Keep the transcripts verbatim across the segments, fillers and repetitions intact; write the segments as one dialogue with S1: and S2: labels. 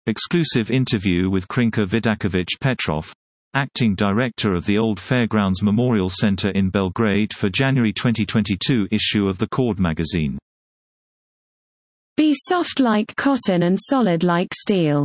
S1: Exclusive interview with Krinka Vidakovich Petrov, acting director of the Old Fairgrounds Memorial Center in Belgrade for January twenty twenty-two issue of the Cord magazine.
S2: Be soft like cotton and solid like steel.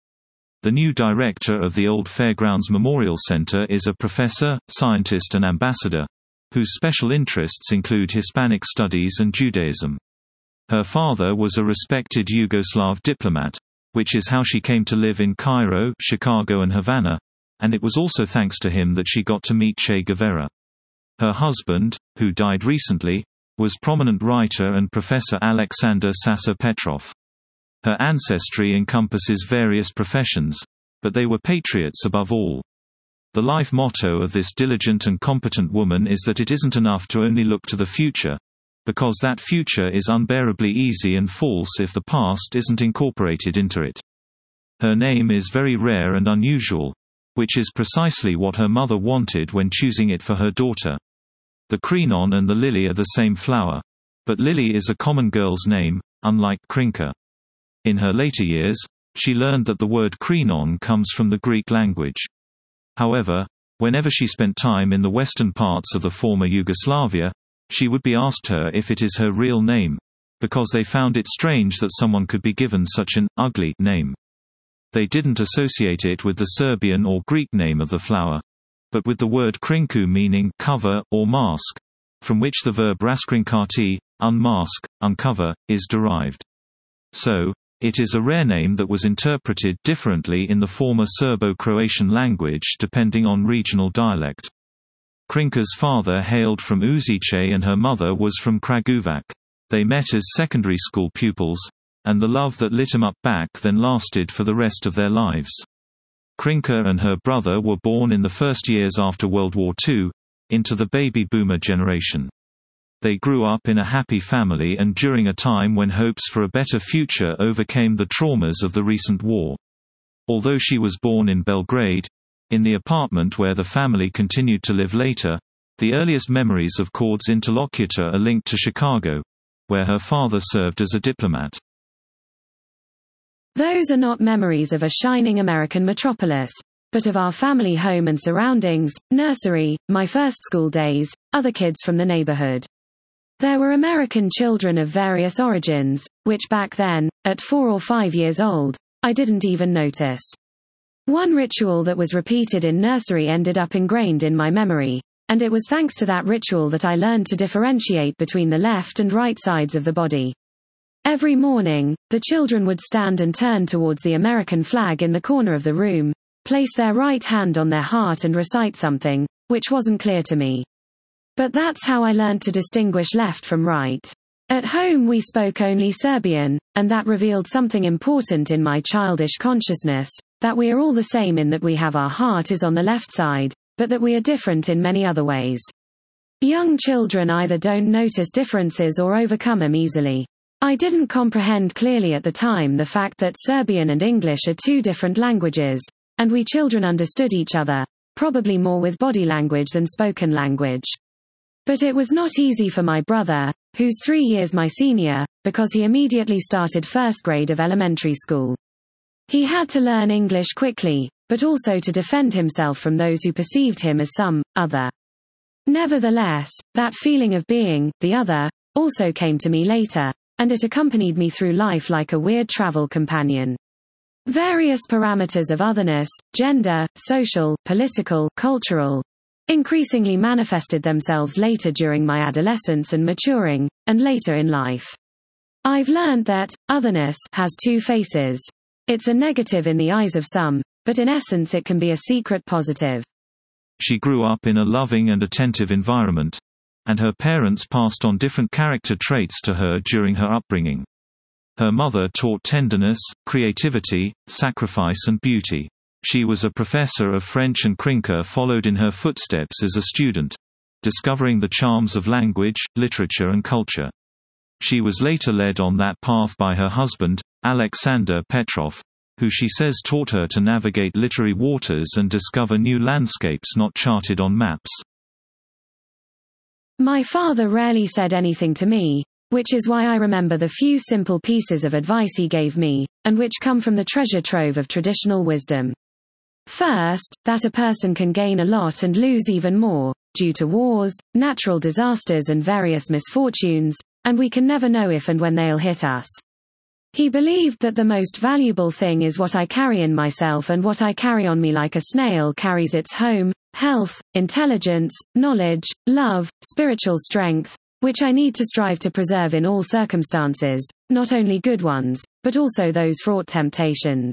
S1: The new director of the Old Fairgrounds Memorial Center is a professor, scientist and ambassador, whose special interests include Hispanic studies and Judaism. Her father was a respected Yugoslav diplomat, which is how she came to live in Cairo, Chicago and Havana, and it was also thanks to him that she got to meet Che Guevara. Her husband, who died recently, was prominent writer and professor Alexander Sasa Petrov. Her ancestry encompasses various professions, but they were patriots above all. The life motto of this diligent and competent woman is that it isn't enough to only look to the future, because that future is unbearably easy and false if the past isn't incorporated into it. Her name is very rare and unusual, which is precisely what her mother wanted when choosing it for her daughter. The Krinon and the lily are the same flower, but Lily is a common girl's name, unlike Krinka. In her later years, she learned that the word Krinon comes from the Greek language. However, whenever she spent time in the western parts of the former Yugoslavia, she would be asked her if it is her real name, because they found it strange that someone could be given such an ugly name. They didn't associate it with the Serbian or Greek name of the flower, but with the word krinku meaning cover or mask, from which the verb raskrinkati, unmask, uncover, is derived. So, it is a rare name that was interpreted differently in the former Serbo-Croatian language depending on regional dialect. Krinka's father hailed from Uzice and her mother was from Kragujevac. They met as secondary school pupils, and the love that lit them up back then lasted for the rest of their lives. Krinka and her brother were born in the first years after World War Two, into the baby boomer generation. They grew up in a happy family and during a time when hopes for a better future overcame the traumas of the recent war. Although she was born in Belgrade, in the apartment where the family continued to live later, the earliest memories of Kord's interlocutor are linked to Chicago, where her father served as a diplomat.
S2: Those are not memories of a shining American metropolis, but of our family home and surroundings, nursery, my first school days, other kids from the neighborhood. There were American children of various origins, which back then, at four or five years old, I didn't even notice. One ritual that was repeated in nursery ended up ingrained in my memory, and it was thanks to that ritual that I learned to differentiate between the left and right sides of the body. Every morning, the children would stand and turn towards the American flag in the corner of the room, place their right hand on their heart and recite something, which wasn't clear to me. But that's how I learned to distinguish left from right. At home we spoke only Serbian, and that revealed something important in my childish consciousness, that we are all the same in that we have our heart is on the left side, but that we are different in many other ways. Young children either don't notice differences or overcome them easily. I didn't comprehend clearly at the time the fact that Serbian and English are two different languages, and we children understood each other, probably more with body language than spoken language. But it was not easy for my brother, who's three years my senior, because he immediately started first grade of elementary school. He had to learn English quickly, but also to defend himself from those who perceived him as some other. Nevertheless, that feeling of being the other also came to me later, and it accompanied me through life like a weird travel companion. Various parameters of otherness, gender, social, political, cultural, increasingly manifested themselves later during my adolescence and maturing, and later in life. I've learned that otherness has two faces. It's a negative in the eyes of some, but in essence it can be a secret positive.
S1: She grew up in a loving and attentive environment, and her parents passed on different character traits to her during her upbringing. Her mother taught tenderness, creativity, sacrifice and beauty. She was a professor of French and Krinka followed in her footsteps as a student, discovering the charms of language, literature and culture. She was later led on that path by her husband, Alexander Petrov, who she says taught her to navigate literary waters and discover new landscapes not charted on maps.
S2: My father rarely said anything to me, which is why I remember the few simple pieces of advice he gave me, and which come from the treasure trove of traditional wisdom. First, that a person can gain a lot and lose even more, due to wars, natural disasters and various misfortunes, and we can never know if and when they'll hit us. He believed that the most valuable thing is what I carry in myself and what I carry on me, like a snail carries its home, health, intelligence, knowledge, love, spiritual strength, which I need to strive to preserve in all circumstances, not only good ones, but also those fraught temptations.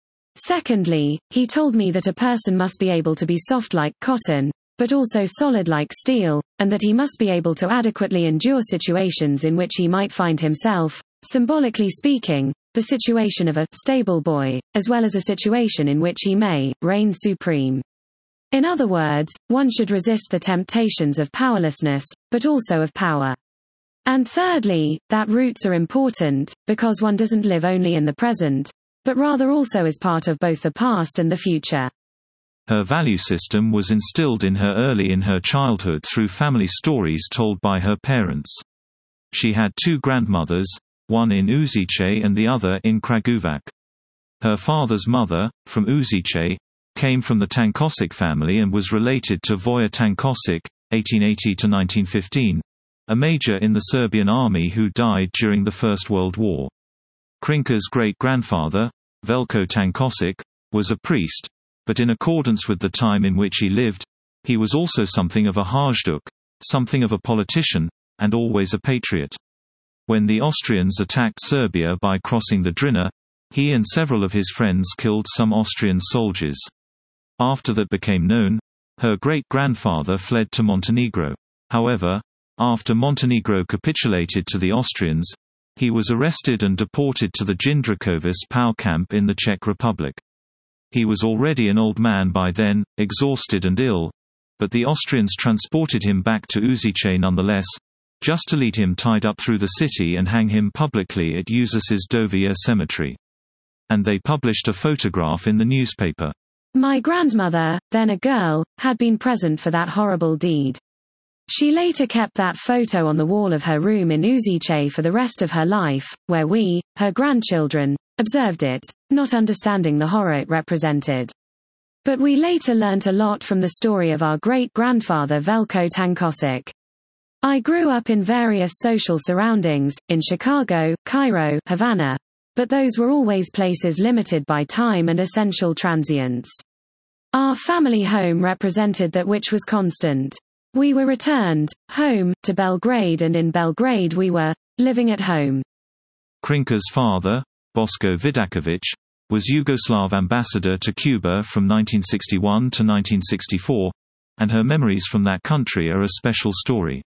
S2: Secondly, he told me that a person must be able to be soft like cotton, but also solid like steel, and that he must be able to adequately endure situations in which he might find himself, symbolically speaking, the situation of a stable boy, as well as a situation in which he may reign supreme. In other words, one should resist the temptations of powerlessness, but also of power. And thirdly, that roots are important, because one doesn't live only in the present, but rather also as part of both the past and the future.
S1: Her value system was instilled in her early in her childhood through family stories told by her parents. She had two grandmothers, one in Uzice and the other in Kragujevac. Her father's mother, from Uzice, came from the Tankosic family and was related to Voja Tankosic, eighteen eighty to nineteen fifteen, a major in the Serbian army who died during the First World War. Krinka's great-grandfather, Veljko Tankosic, was a priest, but in accordance with the time in which he lived, he was also something of a hajduk, something of a politician, and always a patriot. When the Austrians attacked Serbia by crossing the Drina, he and several of his friends killed some Austrian soldiers. After that became known, her great-grandfather fled to Montenegro. However, after Montenegro capitulated to the Austrians, he was arrested and deported to the Jindřichovice POW camp in the Czech Republic. He was already an old man by then, exhausted and ill, but the Austrians transported him back to Uzice nonetheless, just to lead him tied up through the city and hang him publicly at Uzice's Dovija cemetery. And they published a photograph in the newspaper.
S2: My grandmother, then a girl, had been present for that horrible deed. She later kept that photo on the wall of her room in Uzice for the rest of her life, where we, her grandchildren, observed it, not understanding the horror it represented. But we later learnt a lot from the story of our great-grandfather Veljko Tankosic. I grew up in various social surroundings, in Chicago, Cairo, Havana, but those were always places limited by time and essential transience. Our family home represented that which was constant. We were returned home to Belgrade, and in Belgrade we were living at home.
S1: Krinka's father, Bosko Vidakovic, was Yugoslav ambassador to Cuba from nineteen sixty-one to nineteen sixty-four, and her memories from that country are a special story.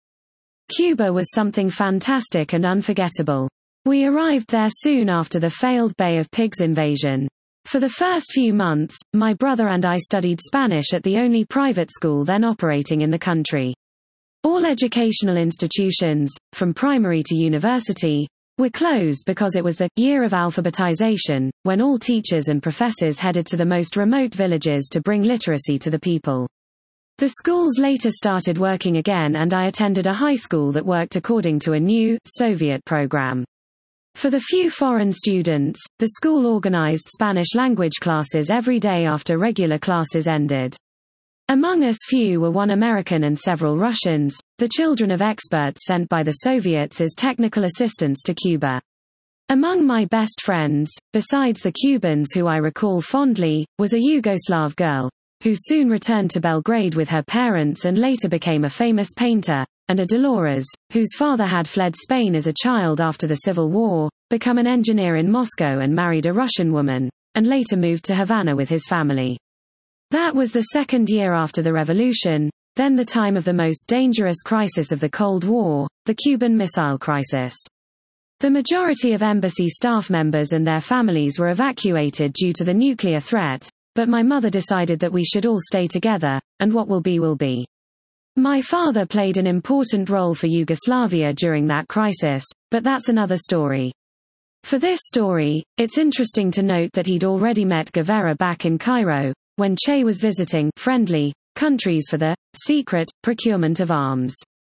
S2: Cuba was something fantastic and unforgettable. We arrived there soon after the failed Bay of Pigs invasion. For the first few months, my brother and I studied Spanish at the only private school then operating in the country. All educational institutions, from primary to university, were closed because it was the year of alphabetization, when all teachers and professors headed to the most remote villages to bring literacy to the people. The schools later started working again, and I attended a high school that worked according to a new, Soviet program. For the few foreign students, the school organized Spanish language classes every day after regular classes ended. Among us few were one American and several Russians, the children of experts sent by the Soviets as technical assistants to Cuba. Among my best friends, besides the Cubans who I recall fondly, was a Yugoslav girl, who soon returned to Belgrade with her parents and later became a famous painter, and a Dolores, whose father had fled Spain as a child after the Civil War, become an engineer in Moscow and married a Russian woman, and later moved to Havana with his family. That was the second year after the revolution, then the time of the most dangerous crisis of the Cold War, the Cuban Missile Crisis. The majority of embassy staff members and their families were evacuated due to the nuclear threat, but my mother decided that we should all stay together, and what will be will be. My father played an important role for Yugoslavia during that crisis, but that's another story. For this story, it's interesting to note that he'd already met Guevara back in Cairo, when Che was visiting friendly countries for the secret procurement of arms.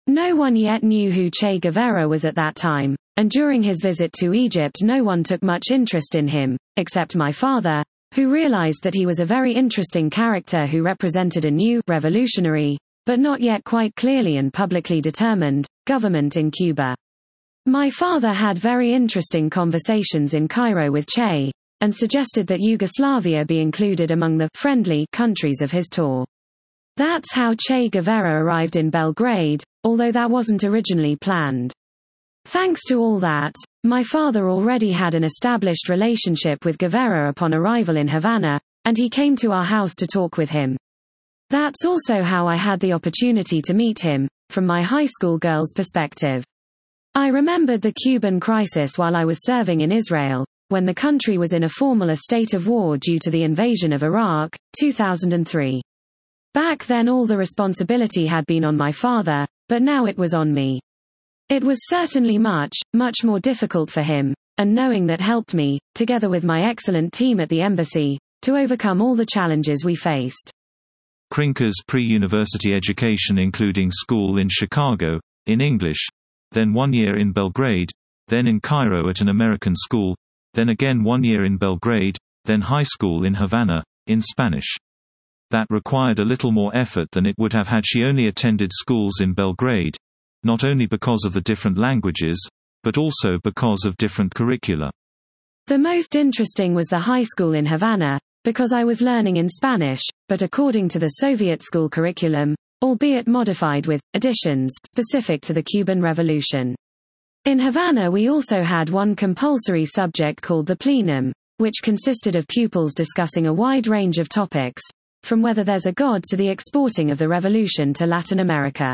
S2: No one yet knew who Che Guevara was at that time, and during his visit to Egypt no one took much interest in him, except my father, who realized that he was a very interesting character who represented a new, revolutionary, but not yet quite clearly and publicly determined, government in Cuba. My father had very interesting conversations in Cairo with Che, and suggested that Yugoslavia be included among the friendly countries of his tour. That's how Che Guevara arrived in Belgrade, although that wasn't originally planned. Thanks to all that, my father already had an established relationship with Guevara upon arrival in Havana, and he came to our house to talk with him. That's also how I had the opportunity to meet him, from my high school girl's perspective. I remembered the Cuban crisis while I was serving in Israel, when the country was in a formal state of war due to the invasion of Iraq, two thousand three. Back then all the responsibility had been on my father, but now it was on me. It was certainly much, much more difficult for him, and knowing that helped me, together with my excellent team at the embassy, to overcome all the challenges we faced.
S1: Krinka's pre-university education including school in Chicago, in English, then one year in Belgrade, then in Cairo at an American school, then again one year in Belgrade, then high school in Havana, in Spanish. That required a little more effort than it would have had she only attended schools in Belgrade, not only because of the different languages, but also because of different curricula.
S2: The most interesting was the high school in Havana, because I was learning in Spanish, but according to the Soviet school curriculum, albeit modified with additions specific to the Cuban Revolution. In Havana we also had one compulsory subject called the plenum, which consisted of pupils discussing a wide range of topics, from whether there's a God to the exporting of the revolution to Latin America.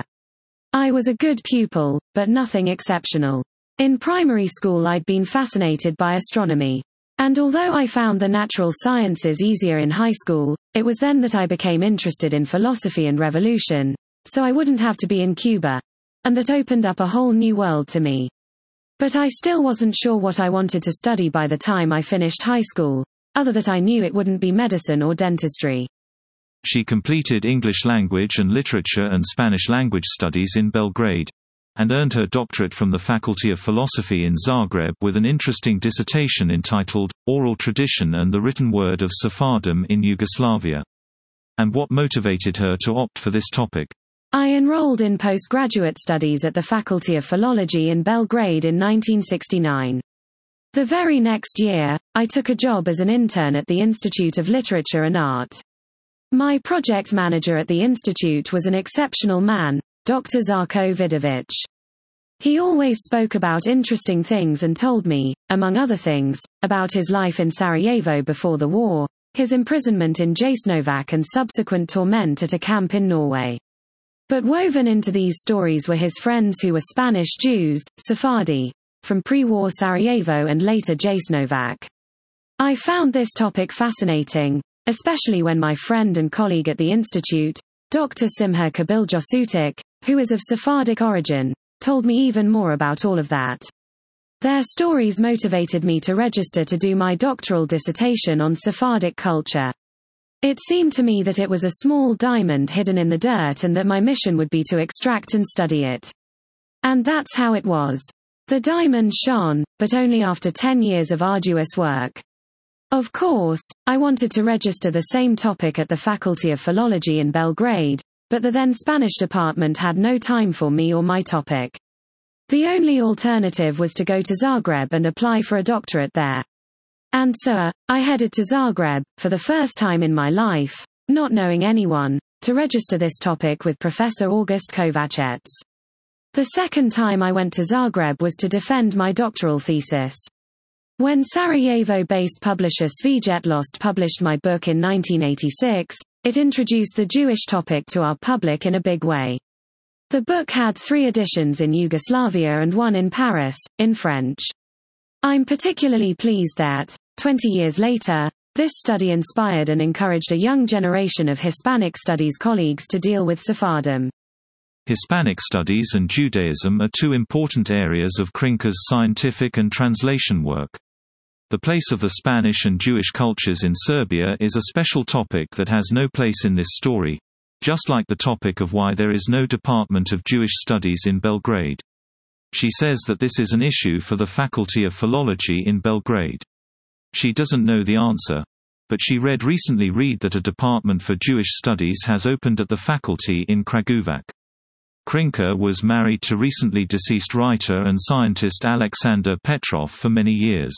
S2: I was a good pupil, but nothing exceptional. In primary school I'd been fascinated by astronomy. And although I found the natural sciences easier in high school, it was then that I became interested in philosophy and revolution, so I wouldn't have to be in Cuba. And that opened up a whole new world to me. But I still wasn't sure what I wanted to study by the time I finished high school, other than I knew it wouldn't be medicine or dentistry.
S1: She completed English language and literature and Spanish language studies in Belgrade, and earned her doctorate from the Faculty of Philosophy in Zagreb with an interesting dissertation entitled, Oral Tradition and the Written Word of Sephardim in Yugoslavia. And what motivated her to opt for this topic?
S2: I enrolled in postgraduate studies at the Faculty of Philology in Belgrade in nineteen sixty-nine. The very next year, I took a job as an intern at the Institute of Literature and Art. My project manager at the institute was an exceptional man, Doctor Žarko Vidović. He always spoke about interesting things and told me, among other things, about his life in Sarajevo before the war, his imprisonment in Jasenovac and subsequent torment at a camp in Norway. But woven into these stories were his friends who were Spanish Jews, Sephardi, from pre-war Sarajevo and later Jasenovac. I found this topic fascinating, especially when my friend and colleague at the institute, Doctor Simha Kabiljosutic, who is of Sephardic origin, told me even more about all of that. Their stories motivated me to register to do my doctoral dissertation on Sephardic culture. It seemed to me that it was a small diamond hidden in the dirt and that my mission would be to extract and study it. And that's how it was. The diamond shone, but only after ten years of arduous work. Of course, I wanted to register the same topic at the Faculty of Philology in Belgrade, but the then Spanish department had no time for me or my topic. The only alternative was to go to Zagreb and apply for a doctorate there. And so, I headed to Zagreb, for the first time in my life, not knowing anyone, to register this topic with Professor August Kovačec. The second time I went to Zagreb was to defend my doctoral thesis. When Sarajevo-based publisher Svijetlost published my book in nineteen eighty-six, it introduced the Jewish topic to our public in a big way. The book had three editions in Yugoslavia and one in Paris, in French. I'm particularly pleased that, twenty years later, this study inspired and encouraged a young generation of Hispanic studies colleagues to deal with Sephardim.
S1: Hispanic studies and Judaism are two important areas of Krinka's scientific and translation work. The place of the Spanish and Jewish cultures in Serbia is a special topic that has no place in this story, just like the topic of why there is no Department of Jewish Studies in Belgrade. She says that this is an issue for the Faculty of Philology in Belgrade. She doesn't know the answer, but she read recently read that a Department for Jewish Studies has opened at the faculty in Kragujevac. Krinka was married to recently deceased writer and scientist Alexander Petrov for many years.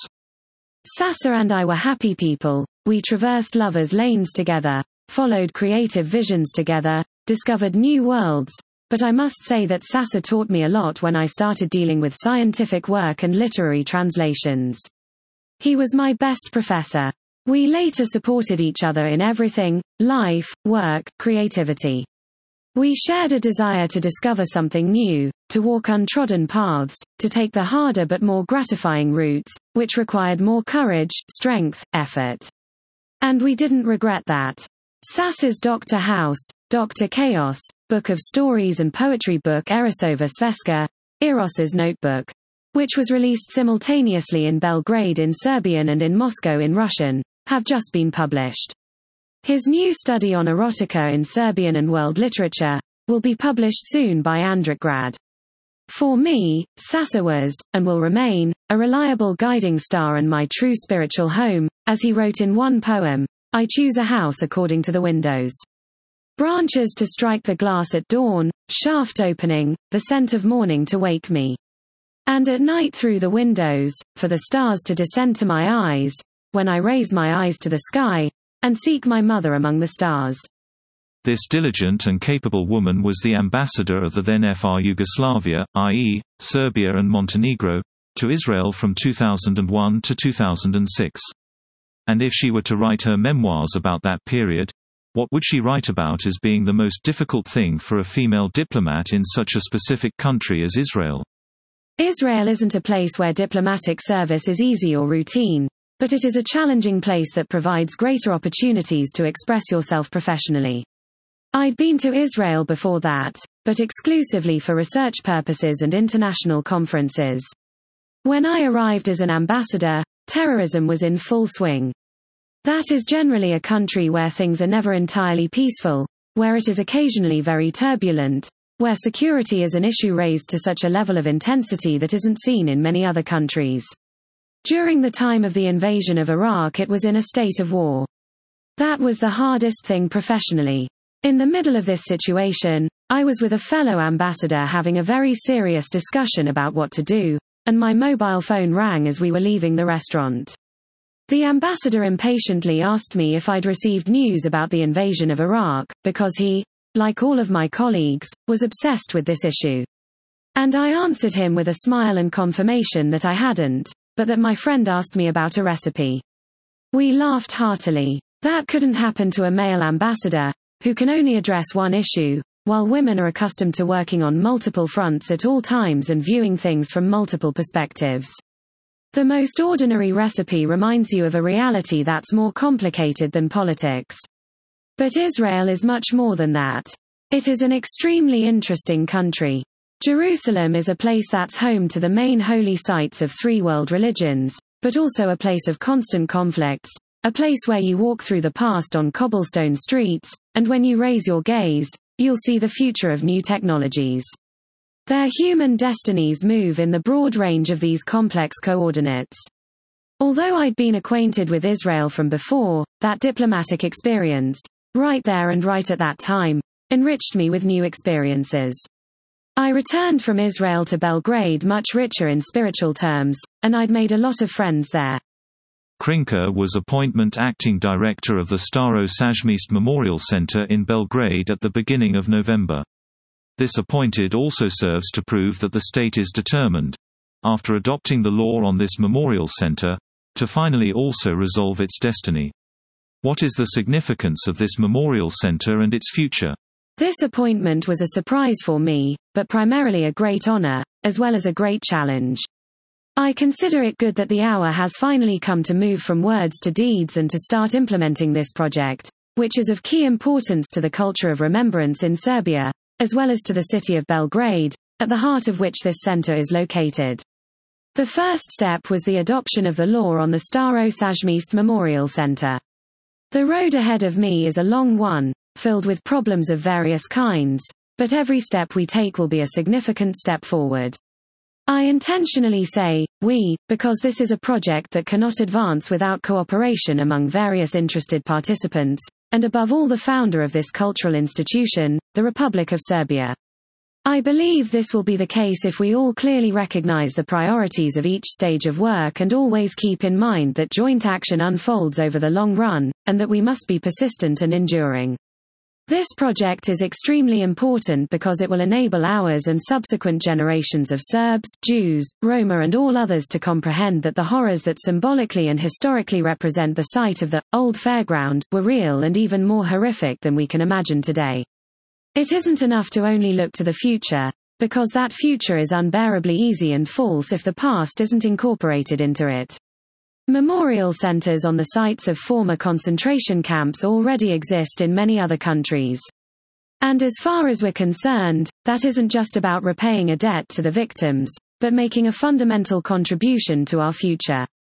S2: Sasa and I were happy people. We traversed lovers' lanes together, followed creative visions together, discovered new worlds, but I must say that Sasa taught me a lot when I started dealing with scientific work and literary translations. He was my best professor. We later supported each other in everything: life, work, creativity. We shared a desire to discover something new, to walk untrodden paths, to take the harder but more gratifying routes, which required more courage, strength, effort. And we didn't regret that. Sasa's Doctor House, Doctor Chaos, book of stories and poetry book Erosova Sveska, Eros's Notebook, which was released simultaneously in Belgrade in Serbian and in Moscow in Russian, have just been published. His new study on erotica in Serbian and world literature will be published soon by Andritgrad. For me, Sasa was, and will remain, a reliable guiding star and my true spiritual home, as he wrote in one poem, I choose a house according to the windows. Branches to strike the glass at dawn, shaft opening, the scent of morning to wake me. And at night through the windows, for the stars to descend to my eyes, when I raise my eyes to the sky, and seek my mother among the stars.
S1: This diligent and capable woman was the ambassador of the then F R Yugoslavia, that is, Serbia and Montenegro, to Israel from two thousand one to two thousand six. And if she were to write her memoirs about that period, what would she write about as being the most difficult thing for a female diplomat in such a specific country as Israel?
S2: Israel isn't a place where diplomatic service is easy or routine, but it is a challenging place that provides greater opportunities to express yourself professionally. I'd been to Israel before that, but exclusively for research purposes and international conferences. When I arrived as an ambassador, terrorism was in full swing. That is generally a country where things are never entirely peaceful, where it is occasionally very turbulent, where security is an issue raised to such a level of intensity that isn't seen in many other countries. During the time of the invasion of Iraq, it was in a state of war. That was the hardest thing professionally. In the middle of this situation, I was with a fellow ambassador having a very serious discussion about what to do, and my mobile phone rang as we were leaving the restaurant. The ambassador impatiently asked me if I'd received news about the invasion of Iraq, because he, like all of my colleagues, was obsessed with this issue. And I answered him with a smile and confirmation that I hadn't, but that my friend asked me about a recipe. We laughed heartily. That couldn't happen to a male ambassador, who can only address one issue, while women are accustomed to working on multiple fronts at all times and viewing things from multiple perspectives. The most ordinary recipe reminds you of a reality that's more complicated than politics. But Israel is much more than that. It is an extremely interesting country. Jerusalem is a place that's home to the main holy sites of three world religions, but also a place of constant conflicts, a place where you walk through the past on cobblestone streets, and when you raise your gaze, you'll see the future of new technologies. Their human destinies move in the broad range of these complex coordinates. Although I'd been acquainted with Israel from before, that diplomatic experience, right there and right at that time, enriched me with new experiences. I returned from Israel to Belgrade much richer in spiritual terms, and I'd made a lot of friends there.
S1: Krinka was appointment acting director of the Staro Sajmist Memorial Center in Belgrade at the beginning of November. This appointed also serves to prove that the state is determined, after adopting the law on this memorial center, to finally also resolve its destiny. What is the significance of this memorial center and its future?
S2: This appointment was a surprise for me, but primarily a great honor, as well as a great challenge. I consider it good that the hour has finally come to move from words to deeds and to start implementing this project, which is of key importance to the culture of remembrance in Serbia, as well as to the city of Belgrade, at the heart of which this center is located. The first step was the adoption of the law on the Staro Sajmist Memorial Center. The road ahead of me is a long one, filled with problems of various kinds, but every step we take will be a significant step forward. I intentionally say, we, because this is a project that cannot advance without cooperation among various interested participants, and above all the founder of this cultural institution, the Republic of Serbia. I believe this will be the case if we all clearly recognize the priorities of each stage of work and always keep in mind that joint action unfolds over the long run, and that we must be persistent and enduring. This project is extremely important because it will enable ours and subsequent generations of Serbs, Jews, Roma and all others to comprehend that the horrors that symbolically and historically represent the site of the old fairground were real and even more horrific than we can imagine today. It isn't enough to only look to the future, because that future is unbearably easy and false if the past isn't incorporated into it. Memorial centers on the sites of former concentration camps already exist in many other countries. And as far as we're concerned, that isn't just about repaying a debt to the victims, but making a fundamental contribution to our future.